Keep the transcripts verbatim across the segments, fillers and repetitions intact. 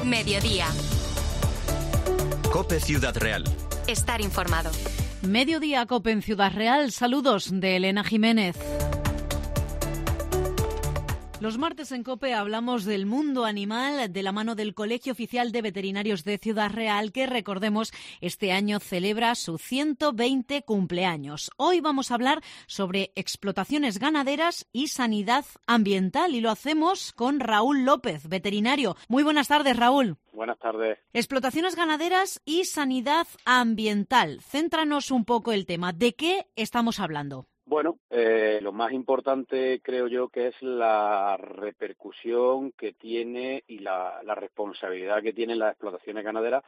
Mediodía. COPE Ciudad Real. Estar informado. Mediodía, COPE en Ciudad Real. Saludos de Elena Jiménez. Los martes en COPE hablamos del mundo animal de la mano del Colegio Oficial de Veterinarios de Ciudad Real, que, recordemos, este año celebra su ciento veinte cumpleaños. Hoy vamos a hablar sobre explotaciones ganaderas y sanidad ambiental, y lo hacemos con Raúl López, veterinario. Muy buenas tardes, Raúl. Buenas tardes. Explotaciones ganaderas y sanidad ambiental. Céntranos un poco el tema. ¿De qué estamos hablando? Bueno, eh, lo más importante creo yo que es la repercusión que tiene y la, la responsabilidad que tienen las explotaciones ganaderas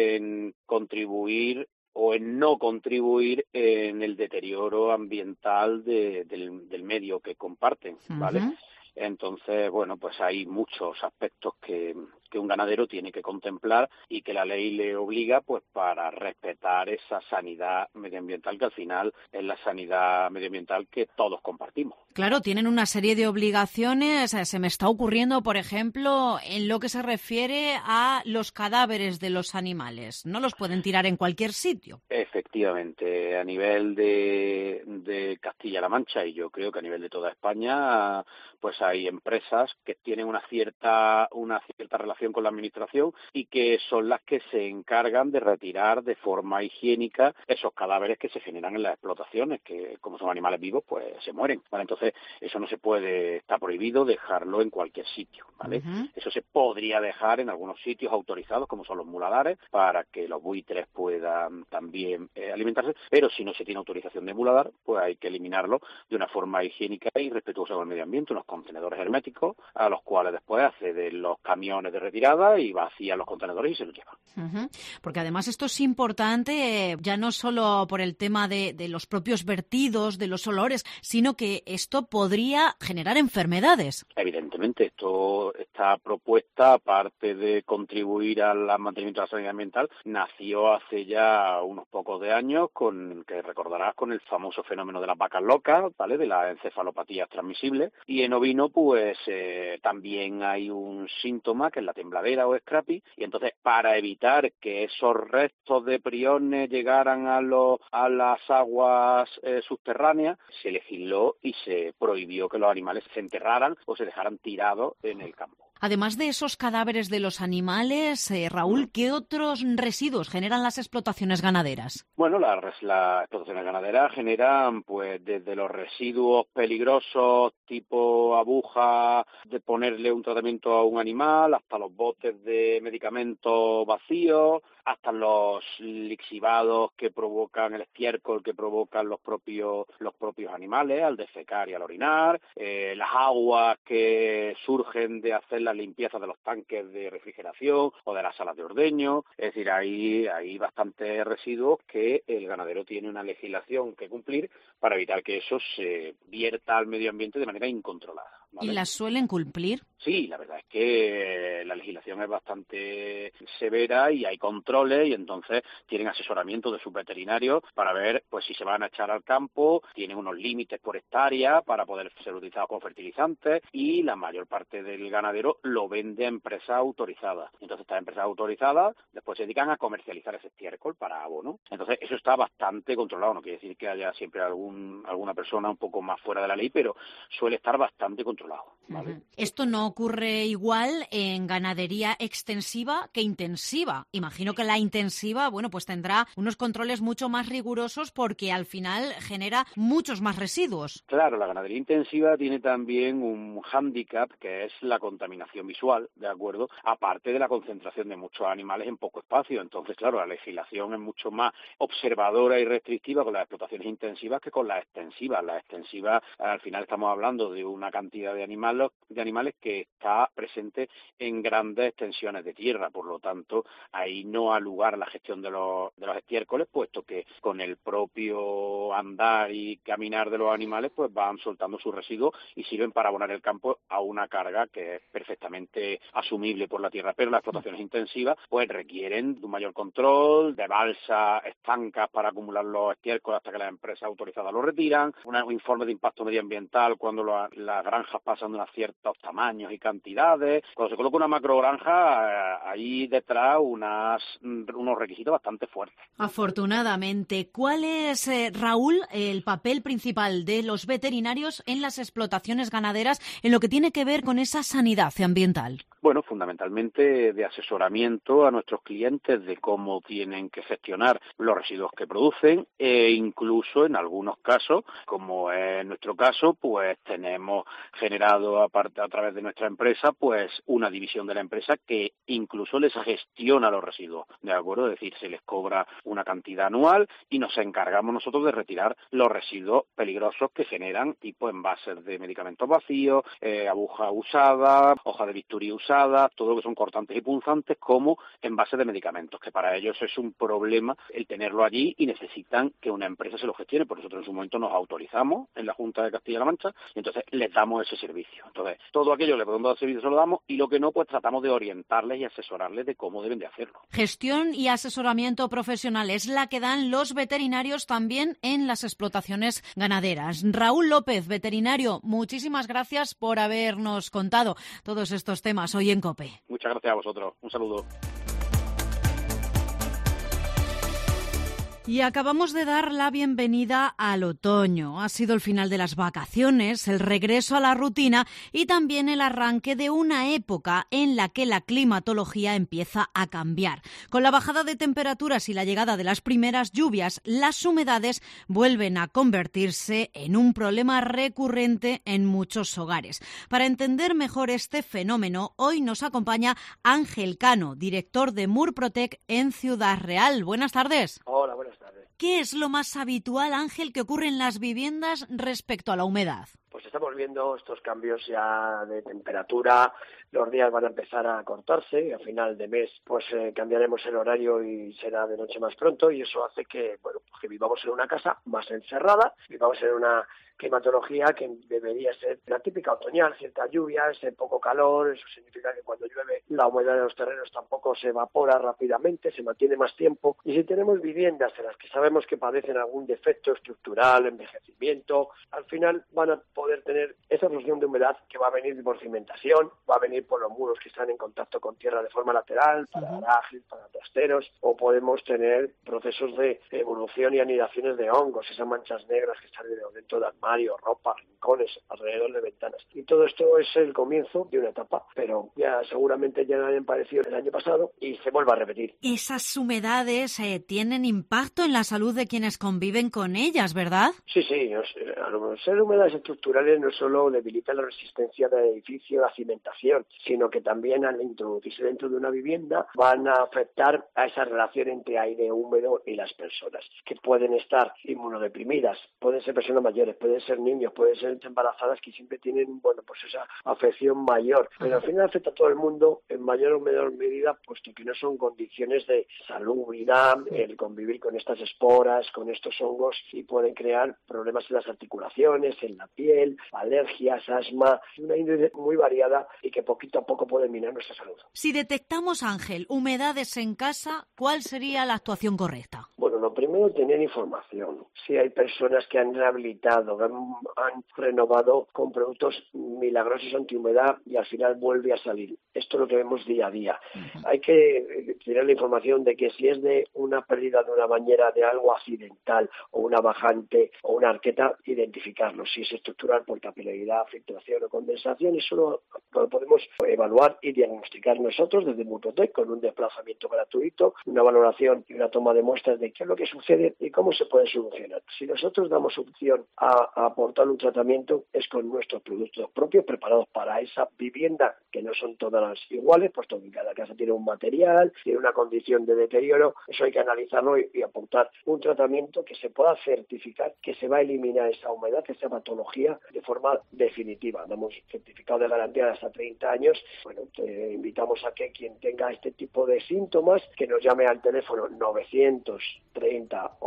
en contribuir o en no contribuir en el deterioro ambiental de, del, del medio que comparten, ¿vale? Uh-huh. Entonces, bueno, pues hay muchos aspectos que, que un ganadero tiene que contemplar y que la ley le obliga, pues, para respetar esa sanidad medioambiental, que al final es la sanidad medioambiental que todos compartimos. Claro, tienen una serie de obligaciones. Se me está ocurriendo, por ejemplo, en lo que se refiere a los cadáveres de los animales. No los pueden tirar en cualquier sitio. Efectivamente, a nivel de, de Castilla-La Mancha, y yo creo que a nivel de toda España, pues hay empresas que tienen una cierta una cierta relación con la administración y que son las que se encargan de retirar de forma higiénica esos cadáveres que se generan en las explotaciones, que como son animales vivos, pues se mueren, ¿vale? Entonces, eso no se puede, está prohibido dejarlo en cualquier sitio, ¿vale? Uh-huh. Eso se podría dejar en algunos sitios autorizados, como son los muladares, para que los buitres puedan también eh, alimentarse, pero si no se tiene autorización de muladar, pues hay que eliminarlo de una forma higiénica y respetuosa con el medio ambiente, unos contenedores herméticos a los cuales después acceden los camiones de retirada y vacían los contenedores y se los llevan. Uh-huh. Porque además esto es importante, eh, ya no solo por el tema de, de los propios vertidos, de los olores, sino que esto podría generar enfermedades. Evidentemente, esto, esta propuesta, aparte de contribuir al mantenimiento de la sanidad ambiental, nació hace ya unos pocos de años, con que recordarás, con el famoso fenómeno de las vacas locas, ¿vale?, de las encefalopatías transmisibles, y en ovino, pues eh, también hay un síntoma que es la tembladera o scrappy, y entonces para evitar que esos restos de priones llegaran a, los, a las aguas eh, subterráneas, se legisló y se prohibió que los animales se enterraran o se dejaran tirados en el campo. Además de esos cadáveres de los animales, eh, Raúl, ¿qué otros residuos generan las explotaciones ganaderas? Bueno, las, las explotaciones ganaderas generan, pues, desde los residuos peligrosos tipo aguja, de ponerle un tratamiento a un animal, hasta los botes de medicamentos vacíos, hasta los lixivados que provocan el estiércol, que provocan los propios los propios animales al defecar y al orinar, eh, las aguas que surgen de hacer la limpieza de los tanques de refrigeración o de las salas de ordeño. Es decir, hay, hay bastantes residuos que el ganadero tiene una legislación que cumplir para evitar que eso se vierta al medio ambiente de manera incontrolada, ¿vale? ¿Y las suelen cumplir? Sí, la verdad es que la legislación es bastante severa y hay controles, y entonces tienen asesoramiento de sus veterinarios para ver, pues, si se van a echar al campo, tienen unos límites por hectárea para poder ser utilizados como fertilizantes, y la mayor parte del ganadero lo vende a empresas autorizadas. Entonces estas empresas autorizadas después se dedican a comercializar ese estiércol para abono. Entonces eso está bastante controlado, no quiere decir que haya siempre algún alguna persona un poco más fuera de la ley, pero suele estar bastante controlado, ¿vale? Uh-huh. Esto no ocurre igual en ganadería extensiva que intensiva. Imagino que la intensiva, bueno, pues tendrá unos controles mucho más rigurosos porque al final genera muchos más residuos. Claro, la ganadería intensiva tiene también un hándicap, que es la contaminación visual, ¿de acuerdo? Aparte de la concentración de muchos animales en poco espacio. Entonces, claro, la legislación es mucho más observadora y restrictiva con las explotaciones intensivas que con las extensivas. Las extensivas, al final estamos hablando de una cantidad de animales, de animales que está presente en grandes extensiones de tierra. Por lo tanto, ahí no ha lugar la gestión de los, de los estiércoles, puesto que con el propio andar y caminar de los animales, pues van soltando sus residuos y sirven para abonar el campo a una carga que es perfectamente asumible por la tierra. Pero las explotaciones intensivas, pues, requieren de un mayor control, de balsas estancas para acumular los estiércoles hasta que las empresas autorizadas los retiran, un informe de impacto medioambiental cuando lo, las granjas pasan de unos ciertos tamaños y cantidades, humedades. Cuando se coloca una macrogranja, hay detrás unas, unos requisitos bastante fuertes. Afortunadamente, ¿cuál es, eh, Raúl, el papel principal de los veterinarios en las explotaciones ganaderas en lo que tiene que ver con esa sanidad ambiental? Bueno, fundamentalmente de asesoramiento a nuestros clientes de cómo tienen que gestionar los residuos que producen e incluso en algunos casos, como es nuestro caso, pues tenemos generado aparte a través de nuestra empresa pues una división de la empresa que incluso les gestiona los residuos, ¿de acuerdo? Es decir, se les cobra una cantidad anual y nos encargamos nosotros de retirar los residuos peligrosos que generan tipo envases de medicamentos vacíos, eh, aguja usada, hoja de bisturí usada, todo lo que son cortantes y punzantes como envases de medicamentos, que para ellos es un problema el tenerlo allí y necesitan que una empresa se lo gestione. Por nosotros en su momento nos autorizamos en la Junta de Castilla-La Mancha y entonces les damos ese servicio. Entonces, todo aquello que le podemos dar servicio se lo damos y lo que no, pues tratamos de orientarles y asesorarles de cómo deben de hacerlo. Gestión y asesoramiento profesional es la que dan los veterinarios también en las explotaciones ganaderas. Raúl López, veterinario, muchísimas gracias por habernos contado todos estos temas hoy en COPE. Muchas gracias a vosotros. Un saludo. Y acabamos de dar la bienvenida al otoño. Ha sido el final de las vacaciones, el regreso a la rutina y también el arranque de una época en la que la climatología empieza a cambiar. Con la bajada de temperaturas y la llegada de las primeras lluvias, las humedades vuelven a convertirse en un problema recurrente en muchos hogares. Para entender mejor este fenómeno, hoy nos acompaña Ángel Cano, director de Murprotec en Ciudad Real. Buenas tardes. Hola, buenas tardes. ¿Qué es lo más habitual, Ángel, que ocurre en las viviendas respecto a la humedad? Pues estamos viendo estos cambios ya de temperatura, los días van a empezar a cortarse y a final de mes pues eh, cambiaremos el horario y será de noche más pronto y eso hace que, bueno, pues que vivamos en una casa más encerrada, vivamos en una climatología que debería ser la típica otoñal, cierta lluvia, ese poco calor, eso significa que cuando llueve la humedad de los terrenos tampoco se evapora rápidamente, se mantiene más tiempo y si tenemos viviendas en las que sabemos que padecen algún defecto estructural, envejecimiento, al final van a poder tener esa absorción de humedad que va a venir por cimentación, va a venir por los muros que están en contacto con tierra de forma lateral, para Uh-huh. garajes, para trasteros, o podemos tener procesos de evolución y anidaciones de hongos, esas manchas negras que salen dentro de armarios, ropa, rincones, alrededor de ventanas. Y todo esto es el comienzo de una etapa, pero ya seguramente ya han parecido el año pasado y se vuelve a repetir. Esas humedades eh, tienen impacto en la salud de quienes conviven con ellas, ¿verdad? Sí, sí, no sé, al ser humedades estructurales no solo debilitan la resistencia del edificio, la cimentación, sino que también al introducirse dentro de una vivienda van a afectar a esa relación entre aire húmedo y las personas, que pueden estar inmunodeprimidas, pueden ser personas mayores, pueden ser niños, pueden ser embarazadas que siempre tienen, bueno, pues esa afección mayor, pero al final afecta a todo el mundo en mayor o menor medida, puesto que no son condiciones de salubridad el convivir con estas esporas, con estos hongos y pueden crear problemas en las articulaciones, en la piel, alergias, asma, una índole muy variada y que poquito a poco puede minar nuestra salud. Si detectamos, Ángel, humedades en casa, ¿cuál sería la actuación correcta? Bueno, lo primero, tener información. Si hay personas que han rehabilitado, han, han renovado con productos milagrosos antihumedad y al final vuelve a salir. Esto es lo que vemos día a día. Uh-huh. Hay que tener la información de que si es de una pérdida de una bañera, de algo accidental o una bajante o una arqueta, identificarlo. Si es estructural por capilaridad, filtración o condensación, eso lo, lo podemos evaluar y diagnosticar nosotros desde Murprotec con un desplazamiento gratuito, una valoración y una toma de muestras de qué es lo que sucede y cómo se puede solucionar. Si nosotros damos opción a, a aportar un tratamiento, es con nuestros productos propios preparados para esa vivienda, que no son todas las iguales, puesto que cada casa tiene un material, tiene una condición de deterioro. Eso hay que analizarlo y, y aportar un tratamiento que se pueda certificar que se va a eliminar esa humedad, esa patología de forma definitiva. Damos certificado de garantía de hasta treinta años. Bueno, te invitamos a que quien tenga este tipo de síntomas, que nos llame al teléfono novecientos treinta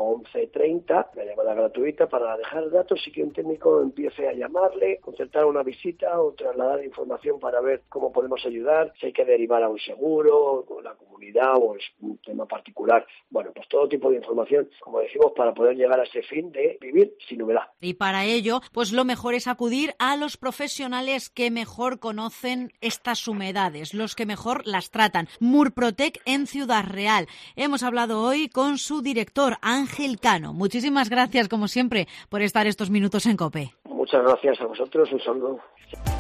once treinta, una llamada gratuita para dejar datos y que un técnico empiece a llamarle, concertar una visita o trasladar información para ver cómo podemos ayudar, si hay que derivar a un seguro, o la comunidad o es un tema particular. Bueno, pues todo tipo de información, como decimos, para poder llegar a ese fin de vivir sin humedad. Y para ello, pues lo mejor es acudir a los profesionales que mejor conocen estas humedades, los que mejor las tratan. Murprotec en Ciudad Real. Hemos hablado hoy con su director, Ángel Cano. Muchísimas gracias, como siempre, por estar estos minutos en COPE. Muchas gracias a vosotros. Un saludo.